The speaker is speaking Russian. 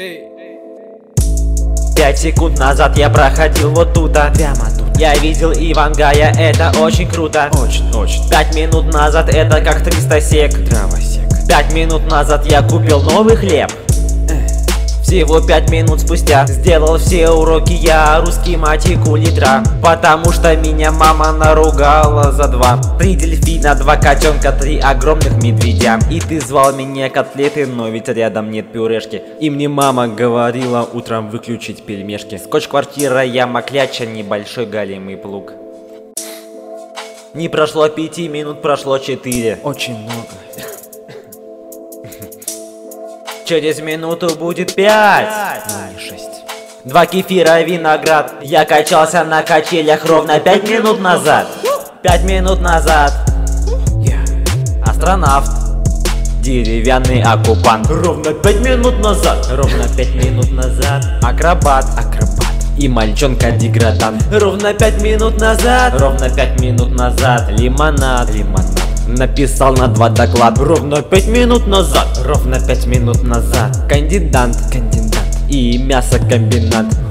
5 секунд назад я проходил вот туда, прямо тут. Я видел Ивангая, это очень круто. Очень. 5 минут назад это как 300 сек. 5 минут назад я купил новый хлеб. Всего 5 минут спустя сделал все уроки я, русский матику литра. Потому что меня мама наругала за 2. 3 дельфина, 2 котенка, 3 огромных медведя. И ты звал меня котлеты, но ведь рядом нет пюрешки. И мне мама говорила утром выключить пельмешки. Скотч-квартира, яма кляча, небольшой голимый плуг. Не прошло 5 минут, прошло 4. Очень много. Через минуту будет 5. Ну, не 6. 2 кефира, виноград. Я качался на качелях ровно 5 минут назад. 5 минут назад. Астронавт. Деревянный оккупант. Ровно 5 минут назад. Ровно 5 минут назад. Акробат. И мальчонка-деградант. Ровно 5 минут назад. Ровно 5 минут назад. Лимонад. Написал на 2 доклад. Ровно 5 минут назад. Ровно 5 минут назад. Кандидант. И мясокомбинат.